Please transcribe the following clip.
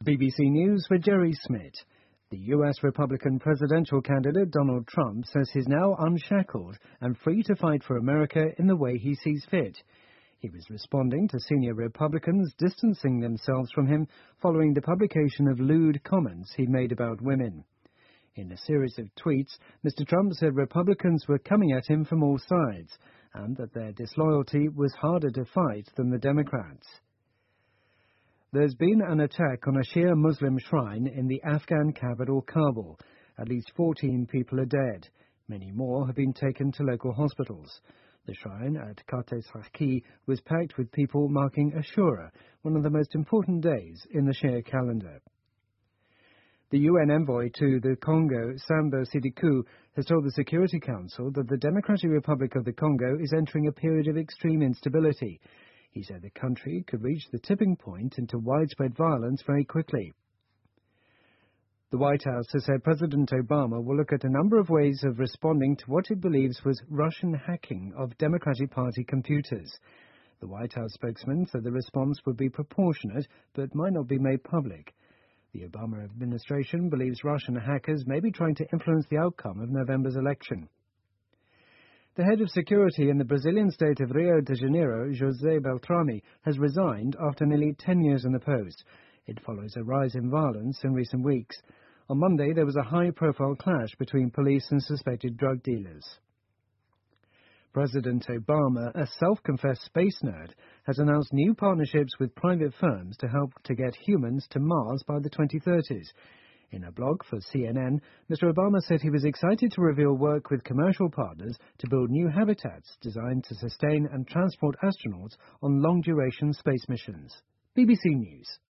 BBC News with Jerry Smith. The US Republican presidential candidate Donald Trump says he's now unshackled and free to fight for America in the way he sees fit. He was responding to senior Republicans distancing themselves from him following the publication of lewd comments he made about women. In a series of tweets, Mr. Trump said Republicans were coming at him from all sides and that their disloyalty was harder to fight than the Democrats. There's been an attack on a Shia Muslim shrine in the Afghan capital, Kabul. At least 14 people are dead. Many more have been taken to local hospitals. The shrine at Kate-Saki was packed with people marking Ashura, one of the most important days in the Shia calendar. The UN envoy to the Congo, Sambo Sidikou, has told the Security Council that the Democratic Republic of the Congo is entering a period of extreme instability. He said the country could reach the tipping point into widespread violence very quickly. The White House has said President Obama will look at a number of ways of responding to what it believes was Russian hacking of Democratic Party computers. The White House spokesman said the response would be proportionate but might not be made public. The Obama administration believes Russian hackers may be trying to influence the outcome of November's election. The head of security in the Brazilian state of Rio de Janeiro, José Beltrame, has resigned after nearly 10 years in the post. It follows a rise in violence in recent weeks. On Monday, there was a high-profile clash between police and suspected drug dealers. President Obama, a self-confessed space nerd, has announced new partnerships with private firms to help to get humans to Mars by the 2030s. In a blog for CNN, Mr. Obama said he was excited to reveal work with commercial partners to build new habitats designed to sustain and transport astronauts on long-duration space missions. BBC News.